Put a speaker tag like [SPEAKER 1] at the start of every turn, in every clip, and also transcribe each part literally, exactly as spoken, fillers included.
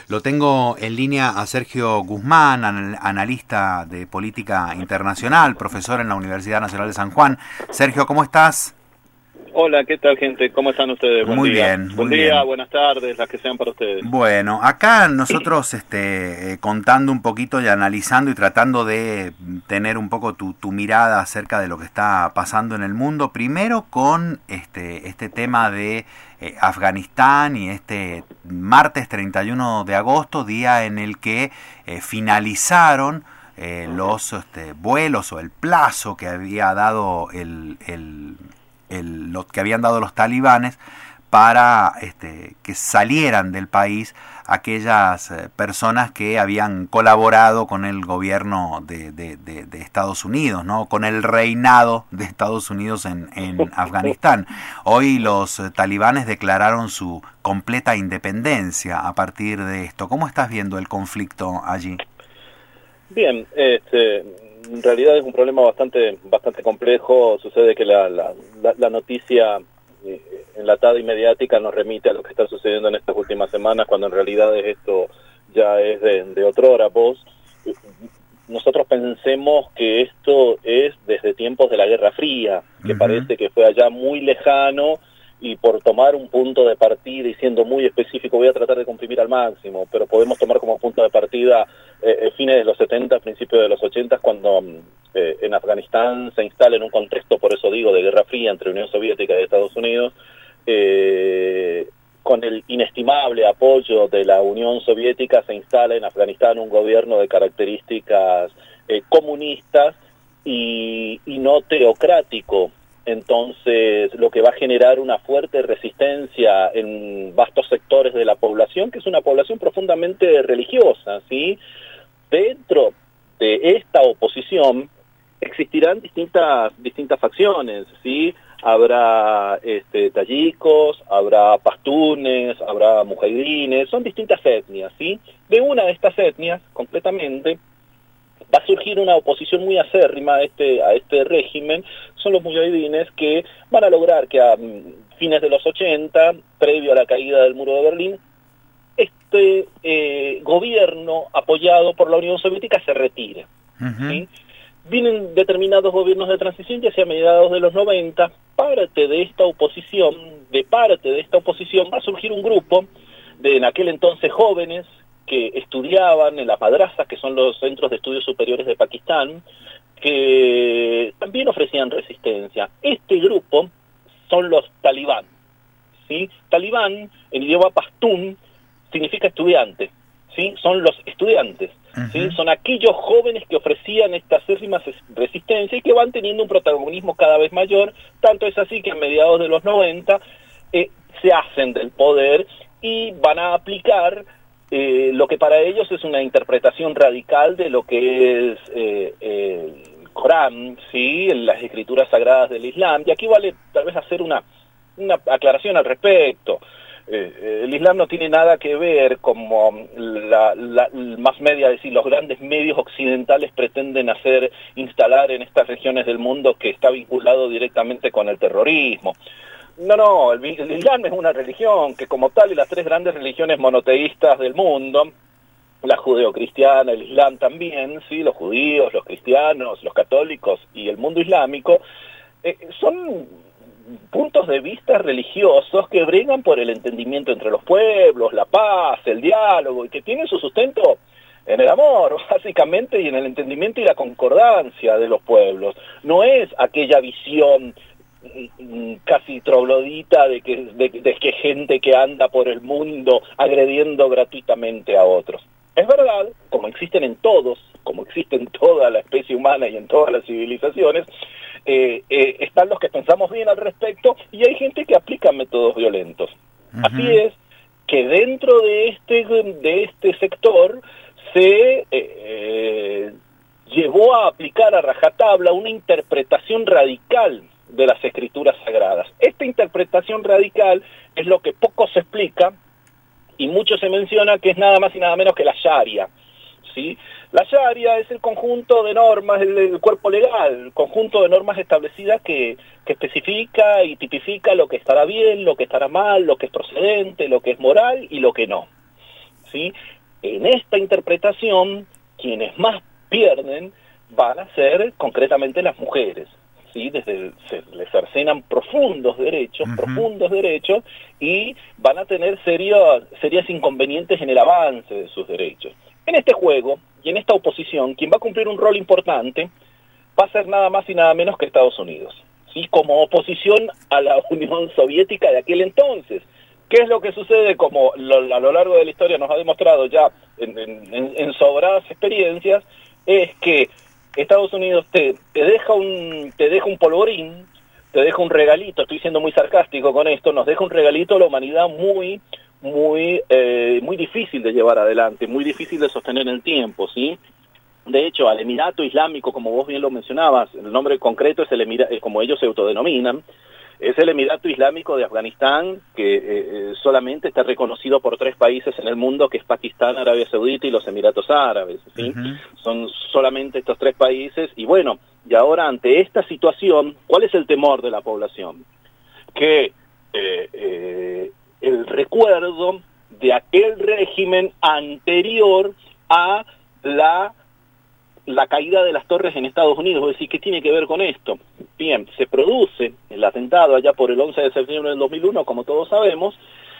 [SPEAKER 1] Lo tengo en línea a Sergio Guzmán, analista de política internacional, profesor en la Universidad Nacional de San Juan. Sergio, ¿cómo estás?
[SPEAKER 2] Hola, ¿qué tal, gente? ¿Cómo están ustedes? Buen
[SPEAKER 1] muy
[SPEAKER 2] día.
[SPEAKER 1] bien,
[SPEAKER 2] Buen
[SPEAKER 1] muy
[SPEAKER 2] día,
[SPEAKER 1] bien.
[SPEAKER 2] buenas tardes, las que sean para ustedes.
[SPEAKER 1] Bueno, acá nosotros este, eh, contando un poquito y analizando y tratando de tener un poco tu, tu mirada acerca de lo que está pasando en el mundo, primero con este, este tema de eh, Afganistán y este martes treinta y uno de agosto, día en el que eh, finalizaron eh, los este, vuelos o el plazo que había dado el, el, el, lo que habían dado los talibanes para este, que salieran del país aquellas eh, personas que habían colaborado con el gobierno de, de, de, de Estados Unidos, ¿no? Con el reinado de Estados Unidos en, en Afganistán. Hoy los eh, talibanes declararon su completa independencia a partir de esto. ¿Cómo estás viendo el conflicto allí?
[SPEAKER 2] Bien, este, en realidad es un problema bastante bastante complejo. Sucede que la, la, la, la noticia enlatada y mediática nos remite a lo que está sucediendo en estas últimas semanas, cuando en realidad esto ya es de, de otrora. Vos, nosotros pensemos que esto es desde tiempos de la Guerra Fría, que uh-huh. parece que fue allá muy lejano, y por tomar un punto de partida y siendo muy específico, voy a tratar de comprimir al máximo, pero podemos tomar como punto de partida eh, fines de los setenta, principios de los ochenta, cuando eh, en Afganistán se instala en un contexto, por eso digo, de Guerra Fría entre Unión Soviética y Estados Unidos, eh, con el inestimable apoyo de la Unión Soviética se instala en Afganistán un gobierno de características eh, comunistas y, y no teocrático. Entonces, lo que va a generar una fuerte resistencia en vastos sectores de la población, que es una población profundamente religiosa, ¿sí? Dentro de esta oposición existirán distintas distintas facciones, ¿sí? Habrá este, tayikos, habrá pastunes, habrá mujahidines, son distintas etnias, ¿sí? De una de estas etnias, completamente, va a surgir una oposición muy acérrima a este, a este régimen. Son los mujahidines, que van a lograr que a fines de los ochenta, previo a la caída del muro de Berlín, este eh, gobierno apoyado por la Unión Soviética se retire. Uh-huh. ¿Sí? Vienen determinados gobiernos de transición, ya sea a mediados de los noventa, parte de esta oposición, de parte de esta oposición va a surgir un grupo de en aquel entonces jóvenes que estudiaban en las madrasas, que son los centros de estudios superiores de Pakistán, que también ofrecían resistencia. Este grupo son los talibán, ¿sí? Talibán, en idioma pastún, significa estudiante, ¿sí? Son los estudiantes, ¿sí? Uh-huh. Son aquellos jóvenes que ofrecían esta acérrima resistencia y que van teniendo un protagonismo cada vez mayor. Tanto es así que a mediados de los noventa eh, se hacen del poder y van a aplicar Eh, lo que para ellos es una interpretación radical de lo que es eh, eh, el Corán, ¿sí? Las escrituras sagradas del Islam. Y aquí vale tal vez hacer una, una aclaración al respecto. Eh, el Islam no tiene nada que ver como la, la más media, es decir, los grandes medios occidentales pretenden hacer instalar en estas regiones del mundo, que está vinculado directamente con el terrorismo. No, no, el, el Islam es una religión que, como tal, y las tres grandes religiones monoteístas del mundo, la judeocristiana, el Islam también, sí, los judíos, los cristianos, los católicos y el mundo islámico, eh, son puntos de vista religiosos que bregan por el entendimiento entre los pueblos, la paz, el diálogo, y que tienen su sustento en el amor, básicamente, y en el entendimiento y la concordancia de los pueblos. No es aquella visión casi troglodita de que, de, de que gente que anda por el mundo agrediendo gratuitamente a otros. Es verdad, como existen en todos, como existe en toda la especie humana y en todas las civilizaciones, eh, eh, están los que pensamos bien al respecto y hay gente que aplica métodos violentos. Uh-huh. Así es que dentro de este, de este sector se eh, eh, llevó a aplicar a rajatabla una interpretación radical de las escrituras sagradas. Esta interpretación radical es lo que poco se explica y mucho se menciona, que es nada más y nada menos que la Sharia, ¿sí? La Sharia es el conjunto de normas, el, el cuerpo legal, el conjunto de normas establecidas que, que especifica y tipifica lo que estará bien, lo que estará mal, lo que es procedente, lo que es moral y lo que no, ¿sí? En esta interpretación, quienes más pierden van a ser concretamente las mujeres, ¿sí? Desde el, se les cercenan profundos derechos, uh-huh. profundos derechos, y van a tener serios, serios inconvenientes en el avance de sus derechos. En este juego y en esta oposición, quien va a cumplir un rol importante va a ser nada más y nada menos que Estados Unidos, ¿sí? Como oposición a la Unión Soviética de aquel entonces. ¿Qué es lo que sucede? Como lo, a lo largo de la historia nos ha demostrado ya en, en, en sobradas experiencias, es que Estados Unidos te, te deja un te deja un polvorín, te deja un regalito, estoy siendo muy sarcástico con esto, nos deja un regalito a la humanidad muy, muy, eh, muy difícil de llevar adelante, muy difícil de sostener en el tiempo, ¿sí? De hecho, al Emirato Islámico, como vos bien lo mencionabas, el nombre concreto es el Emirato, como ellos se autodenominan, es el Emirato Islámico de Afganistán, que eh, solamente está reconocido por tres países en el mundo, que es Pakistán, Arabia Saudita y los Emiratos Árabes, ¿sí? Uh-huh. Son solamente estos tres países. Y bueno, y ahora ante esta situación, ¿cuál es el temor de la población? Que eh, eh, el recuerdo de aquel régimen anterior a la... la caída de las torres en Estados Unidos. Es decir, ¿qué tiene que ver con esto? Bien, se produce el atentado allá por el once de septiembre del dos mil uno, como todos sabemos,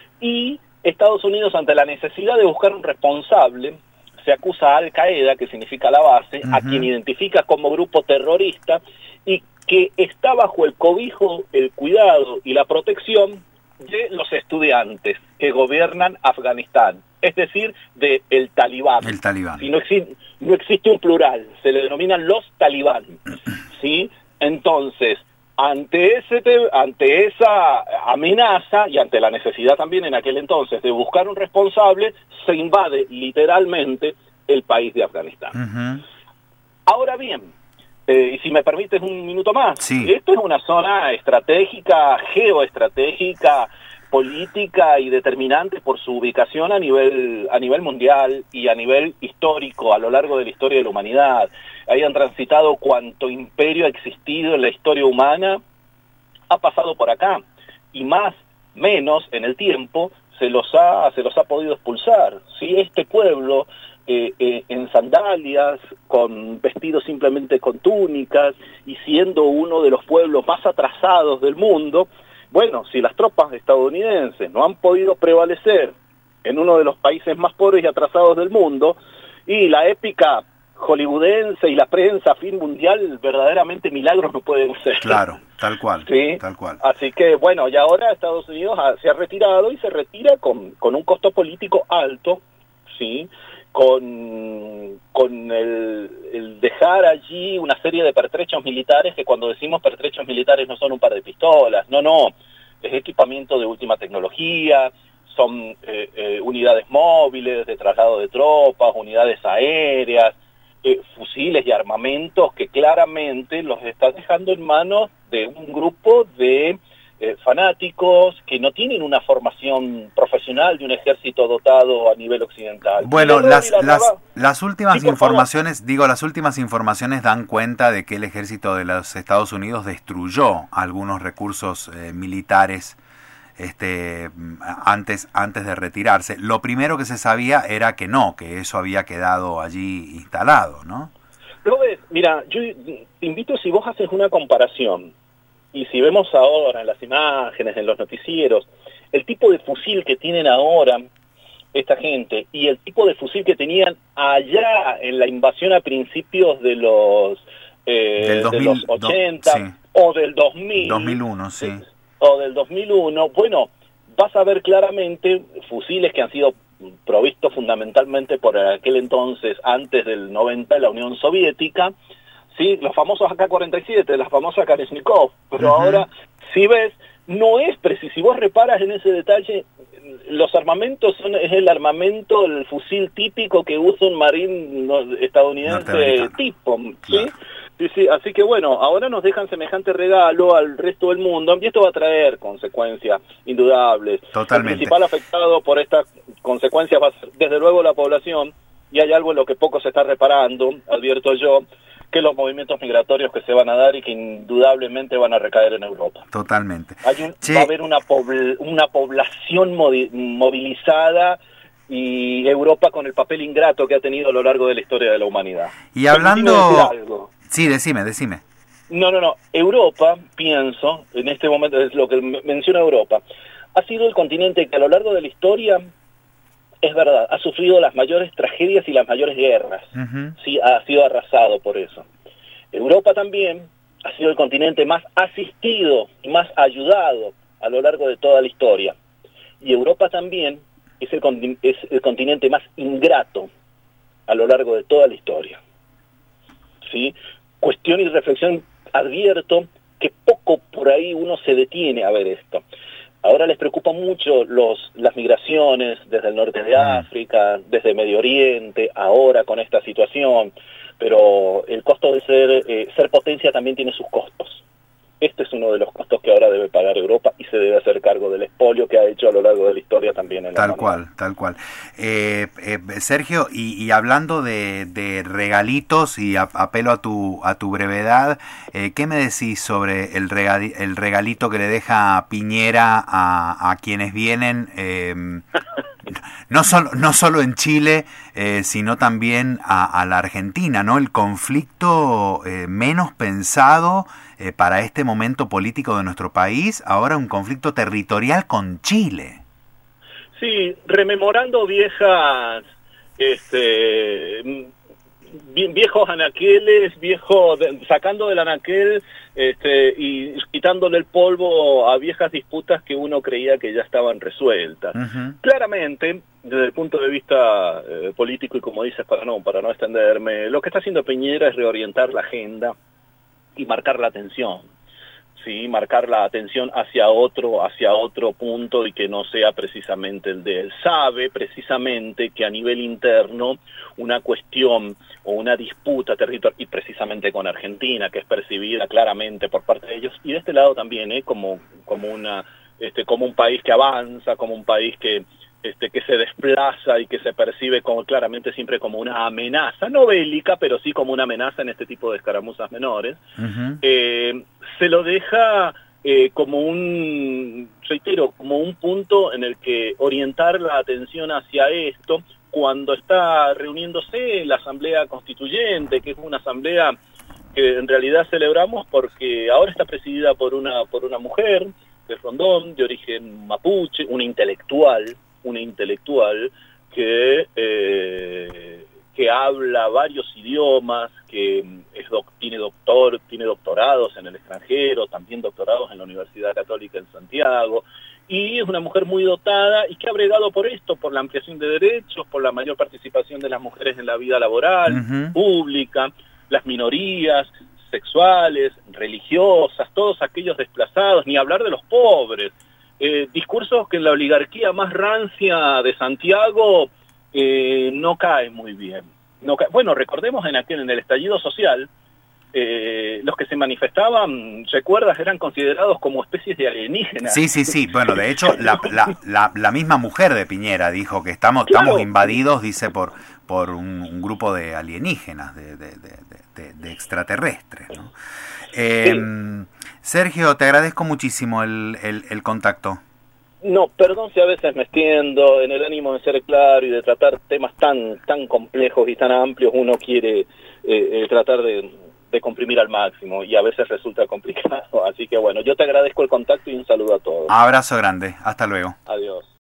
[SPEAKER 2] y Estados Unidos, ante la necesidad de buscar un responsable, se acusa a Al Qaeda, que significa la base, uh-huh. a quien identifica como grupo terrorista, y que está bajo el cobijo, el cuidado y la protección de los estudiantes que gobiernan Afganistán, es decir, de el Talibán.
[SPEAKER 1] El Talibán.
[SPEAKER 2] Y no existe, no existe un plural, se le denominan los Talibán, ¿sí? Entonces, ante ese te, ante esa amenaza y ante la necesidad también en aquel entonces de buscar un responsable, se invade literalmente el país de Afganistán. Uh-huh. Ahora bien, Eh, y si me permites un minuto más,
[SPEAKER 1] sí.
[SPEAKER 2] Esto es una zona estratégica, geoestratégica, política y determinante por su ubicación a nivel a nivel mundial y a nivel histórico, a lo largo de la historia de la humanidad. Ahí han transitado cuanto imperio ha existido en la historia humana, ha pasado por acá, y más, menos, en el tiempo, se los ha, se los ha podido expulsar, ¿sí? Este pueblo... Eh, eh, en sandalias, con vestidos simplemente con túnicas, y siendo uno de los pueblos más atrasados del mundo, bueno, si las tropas estadounidenses no han podido prevalecer en uno de los países más pobres y atrasados del mundo, y la épica hollywoodense y la prensa fin mundial, verdaderamente milagros no pueden ser.
[SPEAKER 1] Claro, tal cual,
[SPEAKER 2] ¿sí?
[SPEAKER 1] tal cual.
[SPEAKER 2] Así que, bueno, y ahora Estados Unidos ha, se ha retirado, y se retira con, con un costo político alto, ¿sí?, con, con el, el dejar allí una serie de pertrechos militares, que cuando decimos pertrechos militares no son un par de pistolas, no, no, es equipamiento de última tecnología, son eh, eh, unidades móviles de traslado de tropas, unidades aéreas, eh, fusiles y armamentos que claramente los está dejando en manos de un grupo de Eh, fanáticos que no tienen una formación profesional de un ejército dotado a nivel occidental.
[SPEAKER 1] Bueno, las,
[SPEAKER 2] la
[SPEAKER 1] las, las últimas
[SPEAKER 2] sí,
[SPEAKER 1] informaciones, digo, las últimas informaciones dan cuenta de que el ejército de los Estados Unidos destruyó algunos recursos eh, militares este antes antes de retirarse. Lo primero que se sabía era que no, que eso había quedado allí instalado, ¿no?
[SPEAKER 2] Lo ves, mira, yo te invito, si vos haces una comparación, y si vemos ahora en las imágenes, en los noticieros, el tipo de fusil que tienen ahora esta gente y el tipo de fusil que tenían allá en la invasión a principios de los, eh, del dos mil, de los ochenta, do, sí. o del dos mil,
[SPEAKER 1] dos mil uno, sí.
[SPEAKER 2] Eh, o del dos mil uno, bueno, vas a ver claramente fusiles que han sido provistos fundamentalmente por aquel entonces, antes del noventa, la Unión Soviética, sí, los famosos A K cuarenta y siete, las famosas Kalashnikov, pero uh-huh. ahora, si ves, no es preciso, si vos reparas en ese detalle, los armamentos son, es el armamento, el fusil típico que usa un marín estadounidense tipo, ¿sí? Claro. Sí, sí, así que bueno, ahora nos dejan semejante regalo al resto del mundo, y esto va a traer consecuencias indudables.
[SPEAKER 1] Totalmente.
[SPEAKER 2] El principal afectado por estas consecuencias va a ser, desde luego, la población, y hay algo en lo que poco se está reparando, advierto yo, que los movimientos migratorios que se van a dar y que indudablemente van a recaer en Europa.
[SPEAKER 1] Totalmente.
[SPEAKER 2] Hay un, va a haber una, pobl una población movilizada y Europa con el papel ingrato que ha tenido a lo largo de la historia de la humanidad.
[SPEAKER 1] Y hablando...
[SPEAKER 2] decir algo.
[SPEAKER 1] Sí, decime, decime.
[SPEAKER 2] No, no, no. Europa, pienso, en este momento es lo que menciona Europa, ha sido el continente que a lo largo de la historia, es verdad, ha sufrido las mayores tragedias y las mayores guerras. Uh-huh. Sí, ha sido arrasado por eso. Europa también ha sido el continente más asistido y más ayudado a lo largo de toda la historia. Y Europa también es el, es el continente más ingrato a lo largo de toda la historia. ¿Sí? Cuestión y reflexión, advierto que poco por ahí uno se detiene a ver esto. Ahora les preocupa mucho los, las migraciones desde el norte de África, desde Medio Oriente, ahora con esta situación, pero el costo de ser, eh, ser potencia también tiene sus costos. Este es uno de los costos que ahora debe pagar Europa y se debe hacer cargo del expolio que ha hecho a lo largo de la historia también. En la
[SPEAKER 1] tal cual, tal cual. Eh, eh, Sergio, y, y hablando de, de regalitos, y a, apelo a tu a tu brevedad, eh, ¿qué me decís sobre el, regali, el regalito que le deja Piñera a, a quienes vienen? Eh, No solo, no solo en Chile, eh, sino también a, a la Argentina, ¿no? El conflicto eh, menos pensado eh, para este momento político de nuestro país, ahora un conflicto territorial con Chile.
[SPEAKER 2] Sí, rememorando viejas, este, viejos anaqueles, viejos, sacando del anaquel este, y quitándole el polvo a viejas disputas que uno creía que ya estaban resueltas. Uh-huh. Claramente, desde el punto de vista eh, político, y como dices, para no, para no extenderme, lo que está haciendo Piñera es reorientar la agenda y marcar la atención. Sí, marcar la atención hacia otro, hacia otro punto y que no sea precisamente el de él. Sabe precisamente que a nivel interno una cuestión o una disputa territorial, y precisamente con Argentina, que es percibida claramente por parte de ellos, y de este lado también, ¿eh? como, como, una, este, como un país que avanza, como un país que, este, que se desplaza y que se percibe como, claramente siempre como una amenaza, no bélica, pero sí como una amenaza en este tipo de escaramuzas menores, uh-huh. eh, se lo deja eh, como un, reitero, como un punto en el que orientar la atención hacia esto cuando está reuniéndose la Asamblea Constituyente, que es una asamblea que en realidad celebramos porque ahora está presidida por una, por una mujer, de Rondón, de origen mapuche, una intelectual, una intelectual que, eh, que habla varios idiomas, que es doc, tiene doctor, tiene doctorados en el extranjero, también doctorados en la Universidad Católica en Santiago, y es una mujer muy dotada y que ha bregado por esto, por la ampliación de derechos, por la mayor participación de las mujeres en la vida laboral, uh-huh. pública, las minorías sexuales, religiosas, todos aquellos desplazados, ni hablar de los pobres. Eh, discursos que en la oligarquía más rancia de Santiago eh, no caen muy bien. No ca- bueno, recordemos en aquel, en el estallido social, eh, los que se manifestaban, ¿recuerdas? Eran considerados como especies de alienígenas.
[SPEAKER 1] Sí, sí, sí. Bueno, de hecho, la, la, la, la misma mujer de Piñera dijo que estamos, claro. estamos invadidos, dice, por, por un, un grupo de alienígenas, de, de, de, de, de extraterrestres, ¿no? Eh, sí. Sergio, te agradezco muchísimo el, el, el contacto.
[SPEAKER 2] No, perdón si a veces me extiendo, en el ánimo de ser claro y de tratar temas tan tan complejos y tan amplios, uno quiere eh, eh, tratar de, de comprimir al máximo y a veces resulta complicado. Así que bueno, yo te agradezco el contacto y un saludo a todos.
[SPEAKER 1] Abrazo grande, hasta luego.
[SPEAKER 2] Adiós.